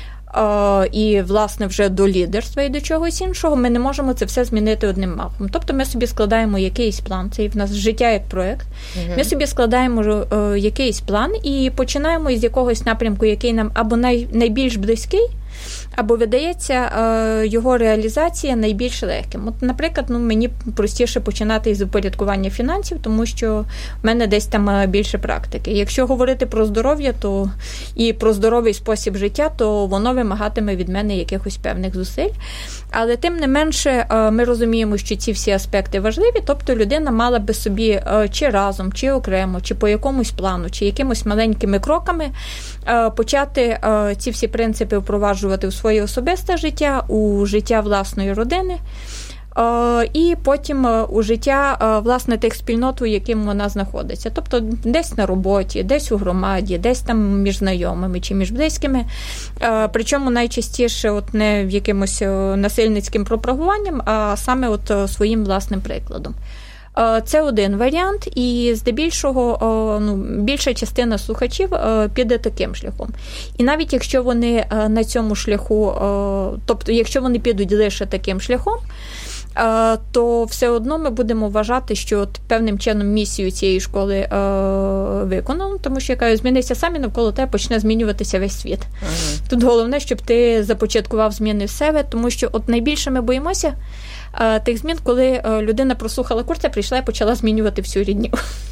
і, власне, вже до лідерства і до чогось іншого, ми не можемо це все змінити одним махом. Тобто ми собі складаємо якийсь план, це в нас життя як проєкт, угу. Ми собі складаємо е, якийсь план і починаємо із якогось напрямку, який нам або най, найбільш близький, або видається його реалізація найбільш легким. От, наприклад, ну, мені простіше починати із упорядкування фінансів, тому що в мене десь там більше практики. Якщо говорити про здоров'я, то і про здоровий спосіб життя, то воно вимагатиме від мене якихось певних зусиль. Але тим не менше ми розуміємо, що ці всі аспекти важливі, тобто людина мала би собі чи разом, чи окремо, чи по якомусь плану, чи якимось маленькими кроками почати ці всі принципи впроваджувати у своє особисте життя, у життя власної родини, і потім у життя, власне, тих спільнот, у яким вона знаходиться. Тобто десь на роботі, десь у громаді, десь там між знайомими чи між близькими. Причому найчастіше от не в якимось насильницьким пропагуванням, а саме от своїм власним прикладом. Це один варіант, і здебільшого ну, більша частина слухачів піде таким шляхом. І навіть якщо вони на цьому шляху, тобто якщо вони підуть лише таким шляхом, то все одно ми будемо вважати, що от певним чином місію цієї школи виконано, тому що, яка зміниться самі, навколо тебе почне змінюватися весь світ. Ага. Тут головне, щоб ти започаткував зміни в себе, тому що от найбільше ми боїмося тих змін, коли людина прослухала курс, прийшла і почала змінювати всю рідню.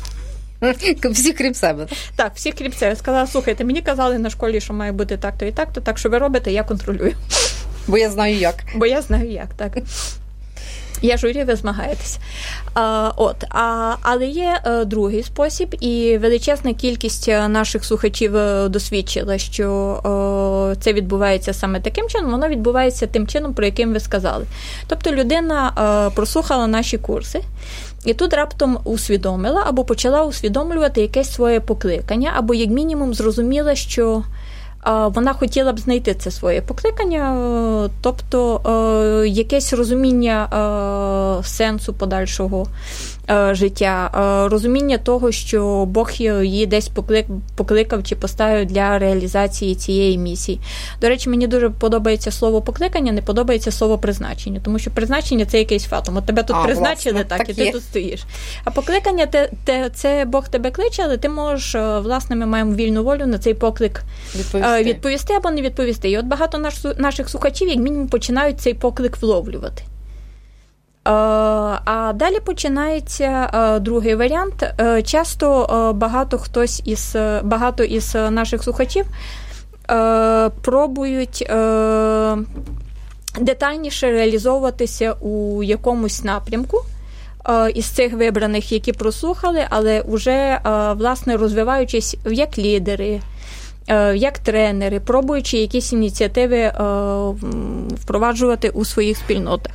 Всі крім себе. Так, всі крім себе. Сказала, слухайте, мені казали на школі, що має бути так-то і так-то, так що ви робите, я контролюю. Бо я знаю як. Бо я знаю як, так. Я журі, ви змагаєтесь. А, от, а, але є а, другий спосіб, і величезна кількість наших слухачів досвідчила, що а, це відбувається саме таким чином, воно відбувається тим чином, про яким ви сказали. Тобто людина а, прослухала наші курси, і тут раптом усвідомила або почала усвідомлювати якесь своє покликання, або як мінімум зрозуміла, що вона хотіла б знайти це своє покликання, тобто якесь розуміння сенсу подальшого життя, розуміння того, що Бог її десь покликав чи поставив для реалізації цієї місії. До речі, мені дуже подобається слово покликання, не подобається слово призначення, тому що призначення – це якийсь фатум. От тебе тут а, призначили, власне, так, так, і ти тут стоїш. А покликання – це Бог тебе кличе, але ти можеш, власне, ми маємо вільну волю на цей поклик відповісти, відповісти або не відповісти. І от багато наш, наших слухачів, як мінімум, починають цей поклик вловлювати. А далі починається другий варіант. Часто багато хтось із багато із наших слухачів пробують детальніше реалізовуватися у якомусь напрямку із цих вибраних, які прослухали, але вже, власне, розвиваючись як лідери, як тренери, пробуючи якісь ініціативи впроваджувати у своїх спільнотах.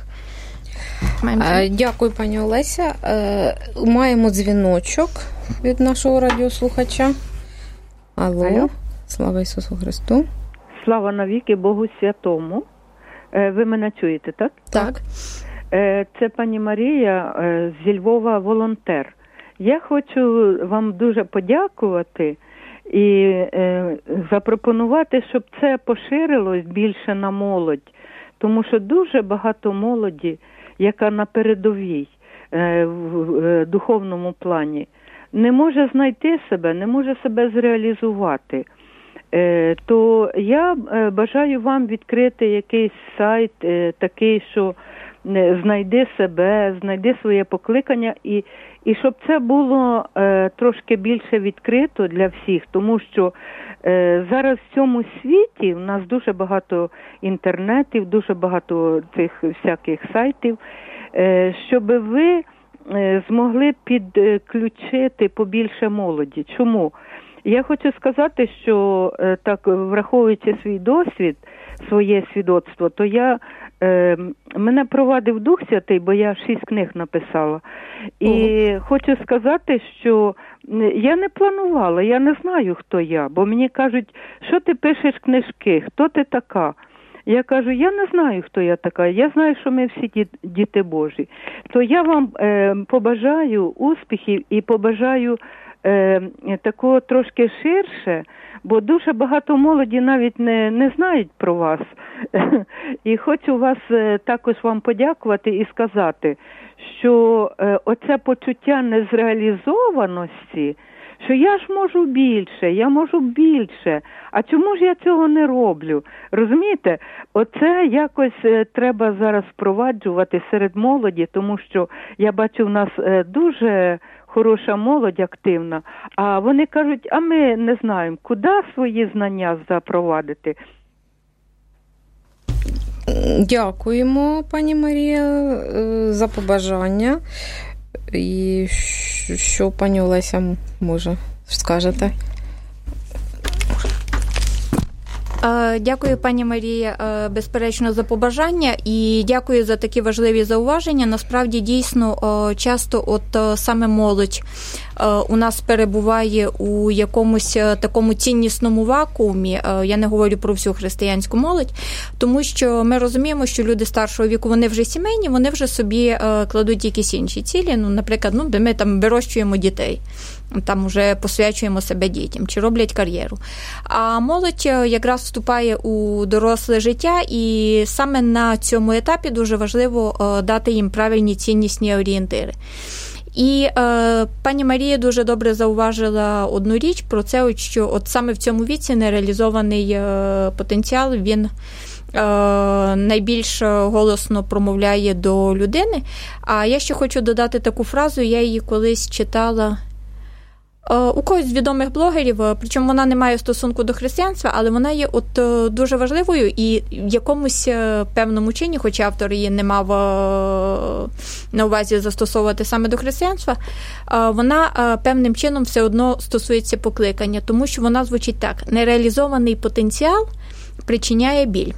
Дякую, пані Олеся. Маємо дзвіночок від нашого радіослухача. Алло. Алло. Слава Ісусу Христу. Слава навіки Богу Святому. Ви мене чуєте, так? Так. Це пані Марія зі Львова, волонтер. Я хочу вам дуже подякувати і запропонувати, щоб це поширилось більше на молодь. Тому що дуже багато молоді, яка на передовій в духовному плані, не може знайти себе, не може себе зреалізувати. То я бажаю вам відкрити якийсь сайт такий, що знайди себе, знайди своє покликання, і, і щоб це було трошки більше відкрито для всіх, тому що зараз в цьому світі в нас дуже багато інтернетів, дуже багато цих всяких сайтів, щоб ви змогли підключити побільше молоді. Чому? Я хочу сказати, що так, враховуючи свій досвід, своє свідоцтво, то я, е, мене провадив Дух Святий, бо я шість книг написала. І Ого. Хочу сказати, що я не планувала, я не знаю, хто я, бо мені кажуть, що ти пишеш книжки, хто ти така? Я кажу, я не знаю, хто я така, я знаю, що ми всі діти Божі. То я вам е, побажаю успіхів і побажаю е, такого трошки ширше, бо дуже багато молоді навіть не, не знають про вас. І хочу вас е, також вам подякувати і сказати, що е, оце почуття незреалізованості, що я ж можу більше, я можу більше, а чому ж я цього не роблю? Розумієте? Оце якось е, треба зараз впроваджувати серед молоді, тому що я бачу, в нас е, дуже хороша молодь активна, а вони кажуть, а ми не знаємо, куди свої знання запровадити. Дякуємо, пані Марія, за побажання. І що пані Олеся може скажете? Дякую, пані Марія, безперечно, за побажання і дякую за такі важливі зауваження. Насправді, дійсно, часто от саме молодь у нас перебуває у якомусь такому ціннісному вакуумі, я не говорю про всю християнську молодь, тому що ми розуміємо, що люди старшого віку, вони вже сімейні, вони вже собі кладуть якісь інші цілі, ну, наприклад, ну, ми там вирощуємо дітей, там вже посвячуємо себе дітям, чи роблять кар'єру. А молодь якраз вступає у доросле життя, і саме на цьому етапі дуже важливо дати їм правильні ціннісні орієнтири. І е, пані Марія дуже добре зауважила одну річ про це, що от саме в цьому віці нереалізований е, потенціал, він е, найбільш голосно промовляє до людини. А я ще хочу додати таку фразу, я її колись читала У когось з відомих блогерів, причому вона не має стосунку до християнства, але вона є от дуже важливою і в якомусь певному чині, хоч автор її не мав на увазі застосовувати саме до християнства, вона певним чином все одно стосується покликання, тому що вона звучить так: нереалізований потенціал причиняє біль.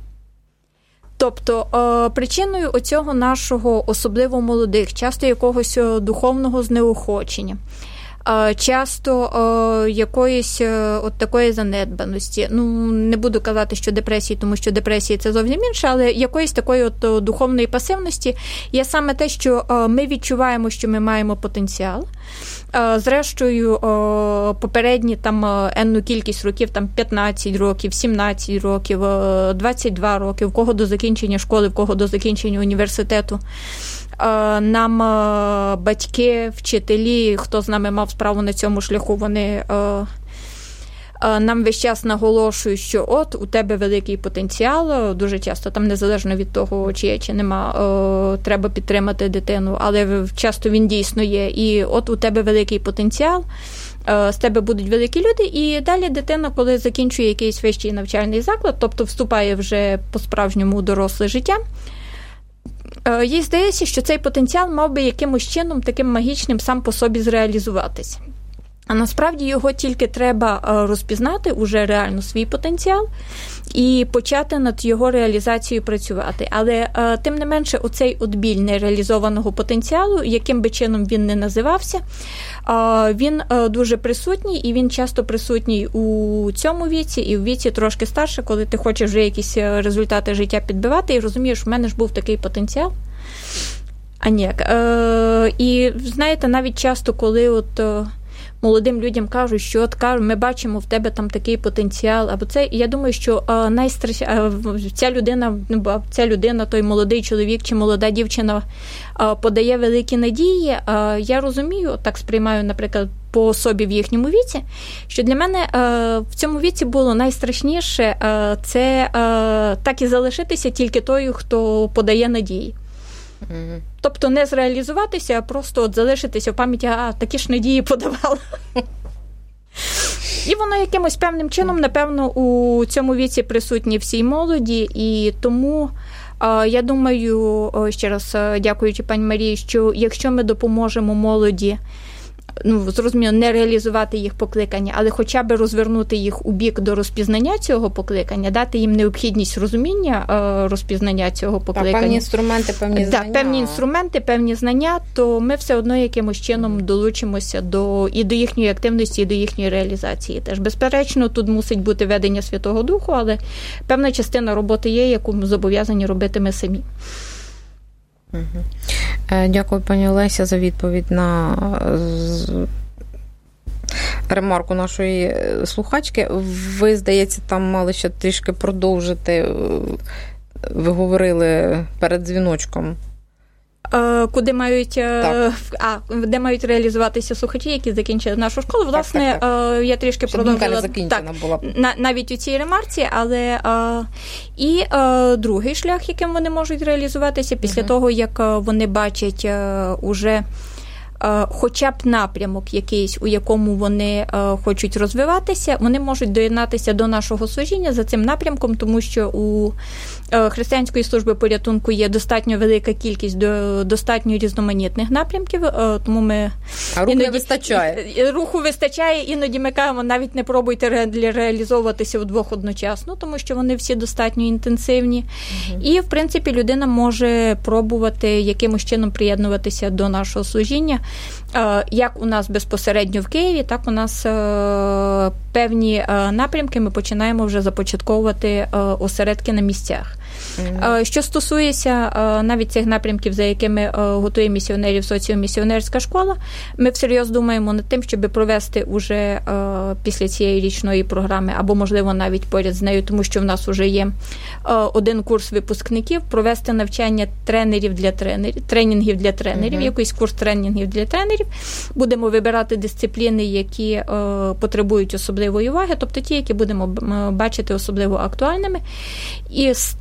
Тобто причиною оцього нашого, особливо молодих, часто якогось духовного знеохочення, часто о, якоїсь от такої занедбаності. Ну, не буду казати, що депресії, тому що депресії – це зовсім інше, але якоїсь такої от духовної пасивності є саме те, що о, ми відчуваємо, що ми маємо потенціал. Зрештою, о, попередні там енну кількість років, там п'ятнадцять років, сімнадцять років, двадцять два роки, в кого до закінчення школи, в кого до закінчення університету, нам батьки, вчителі, хто з нами мав справу на цьому шляху, вони нам весь час наголошують, що от у тебе великий потенціал, дуже часто там незалежно від того, чи є, чи нема, треба підтримати дитину, але часто він дійсно є. І от у тебе великий потенціал, з тебе будуть великі люди, і далі дитина, коли закінчує якийсь вищий навчальний заклад, тобто вступає вже по-справжньому у доросле життя, їй здається, що цей потенціал мав би якимось чином таким магічним сам по собі зреалізуватись. А насправді його тільки треба розпізнати, уже реально свій потенціал, і почати над його реалізацією працювати. Але тим не менше оцей от біль нереалізованого потенціалу, яким би чином він не називався, він дуже присутній, і він часто присутній у цьому віці, і в віці трошки старше, коли ти хочеш вже якісь результати життя підбивати, і розумієш, в мене ж був такий потенціал. А ніяк. І знаєте, навіть часто, коли от молодим людям кажуть, що от кажуть, ми бачимо в тебе там такий потенціал, або це, я думаю, що найстрашніше ця людина, ця людина, той молодий чоловік чи молода дівчина подає великі надії. Я розумію, так сприймаю, наприклад, по собі в їхньому віці, що для мене в цьому віці було найстрашніше це так і залишитися тільки тою, хто подає надії. Mm-hmm. Тобто не зреалізуватися, а просто от залишитися в пам'яті, а такі ж надії подавала. І воно якимось певним чином, напевно, у цьому віці присутні всій молоді, і тому я думаю, ще раз дякуючи пані Марії, що якщо ми допоможемо молоді, ну, зрозуміло, не реалізувати їх покликання, але хоча б розвернути їх у бік до розпізнання цього покликання, дати їм необхідність розуміння розпізнання цього покликання. Так, певні інструменти, певні знання. Так, певні інструменти, певні знання, то ми все одно якимось чином долучимося до, і до їхньої активності, і до їхньої реалізації. Теж, безперечно, тут мусить бути ведення Святого Духу, але певна частина роботи є, яку ми зобов'язані робити ми самі. Дякую, пані Олеся, за відповідь на ремарку нашої слухачки. Ви, здається, там мали ще трішки продовжити. Ви говорили перед дзвіночком. Куди мають, а, де мають реалізуватися слухачі, які закінчили нашу школу. Власне, так, так, так. я трішки продовжила так, була. На, навіть у цій ремарці, але а, і а, другий шлях, яким вони можуть реалізуватися, після угу. того, як вони бачать а, уже хоча б напрямок якийсь, у якому вони хочуть розвиватися, вони можуть доєднатися до нашого служіння за цим напрямком, тому що у Християнської служби порятунку є достатньо велика кількість достатньо різноманітних напрямків, тому ми... А руху не вистачає. Руху вистачає, іноді ми кажемо, навіть не пробуйте ре- реалізовуватися вдвох одночасно, тому що вони всі достатньо інтенсивні. Угу. І, в принципі, людина може пробувати якимось чином приєднуватися до нашого служіння. Як у нас безпосередньо в Києві, так у нас певні напрямки ми починаємо вже започатковувати осередки на місцях. Mm-hmm. Що стосується навіть цих напрямків, за якими готує місіонерів соціомісіонерська школа, ми всерйоз думаємо над тим, щоб провести уже після цієї річної програми, або, можливо, навіть поряд з нею, тому що в нас вже є один курс випускників, провести навчання тренерів для тренерів, тренінгів для тренерів, mm-hmm. якийсь курс тренінгів для тренерів. Будемо вибирати дисципліни, які потребують особливої уваги, тобто ті, які будемо бачити особливо актуальними. І з тим, щоб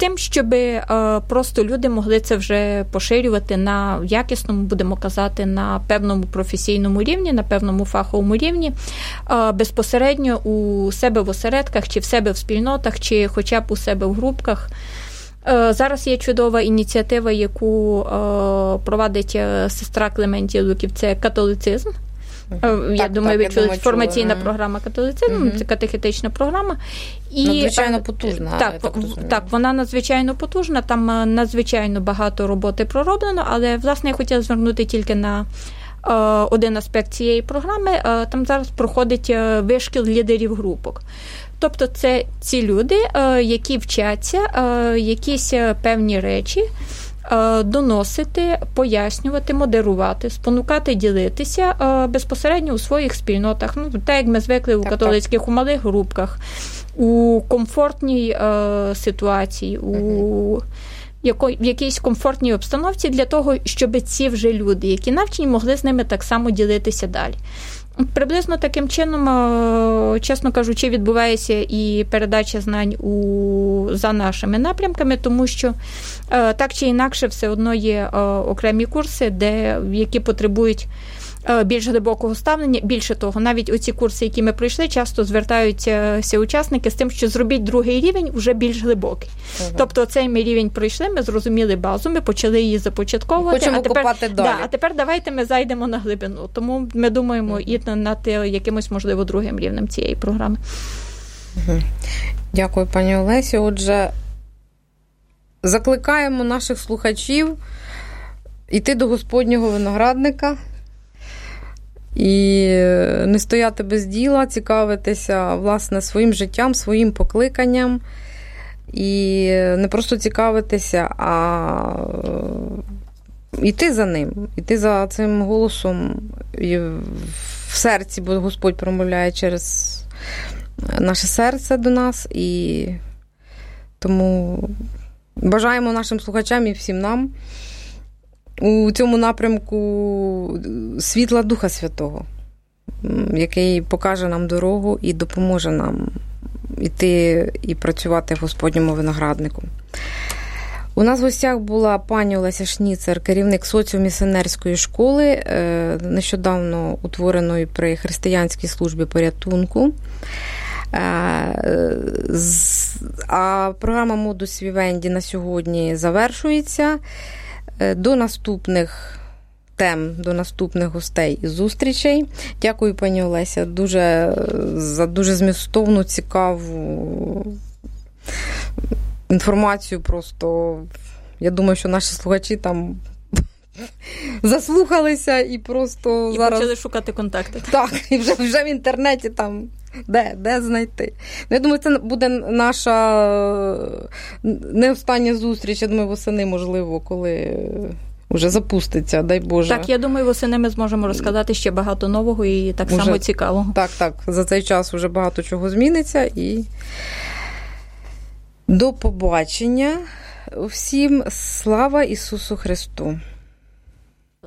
щоб просто люди могли це вже поширювати на якісному, будемо казати, на певному професійному рівні, на певному фаховому рівні, безпосередньо у себе в осередках, чи в себе в спільнотах, чи хоча б у себе в групках. Зараз є чудова ініціатива, яку провадить сестра Клементія Луків, це католицизм. Я так, думаю, так, ви чули, думаю, формаційна чула. програма католицизму, Угу. це катехетична програма. І, надзвичайно потужна. Так, так, так, вона надзвичайно потужна, там надзвичайно багато роботи пророблено, але, власне, я хотіла звернути тільки на е, один аспект цієї програми. Е, там зараз проходить вишкіл лідерів групок. Тобто це ці люди, е, які вчаться е, якісь певні речі, доносити, пояснювати, модерувати, спонукати ділитися безпосередньо у своїх спільнотах. Ну, так, як ми звикли у католицьких, у малих групках, у комфортній е, ситуації, у яко, в якійсь комфортній обстановці для того, щоб ці вже люди, які навчені, могли з ними так само ділитися далі. Приблизно таким чином, чесно кажучи, відбувається і передача знань у, за нашими напрямками, тому що так чи інакше все одно є окремі курси, де, які потребують більш глибокого ставлення. Більше того, навіть оці курси, які ми пройшли, часто звертаються учасники з тим, що зробіть другий рівень вже більш глибокий. Угу. Тобто цей ми рівень пройшли, ми зрозуміли базу, ми почали її започатковувати. Хочемо а тепер, копати далі. Да, а тепер давайте ми зайдемо на глибину. Тому ми думаємо угу. і над якимось, можливо, другим рівнем цієї програми. Угу. Дякую, пані Олесі. Отже, закликаємо наших слухачів йти до Господнього виноградника і не стояти без діла, цікавитися, власне, своїм життям, своїм покликанням. І не просто цікавитися, а йти за ним, йти за цим голосом в серці, бо Господь промовляє через наше серце до нас. І тому бажаємо нашим слухачам і всім нам у цьому напрямку світла Духа Святого, який покаже нам дорогу і допоможе нам йти і працювати в Господньому винограднику. У нас в гостях була пані Олеся Шніцер, керівник соціомісіонерської школи, нещодавно утвореної при Християнській службі порятунку. А програма «Модус Вівенді» на сьогодні завершується. До наступних тем, до наступних гостей і зустрічей. Дякую, пані Олеся, дуже, за дуже змістовну, цікаву інформацію. Просто, я думаю, що наші слухачі там заслухалися і просто і зараз... почали шукати контакти. Так, і вже, вже в інтернеті там де, де знайти. Ну, я думаю, це буде наша не остання зустріч, я думаю, восени, можливо, коли вже запуститься, дай Боже. Так, я думаю, восени ми зможемо розказати ще багато нового і так уже, само цікавого. Так, так, за цей час вже багато чого зміниться. І до побачення всім. Слава Ісусу Христу!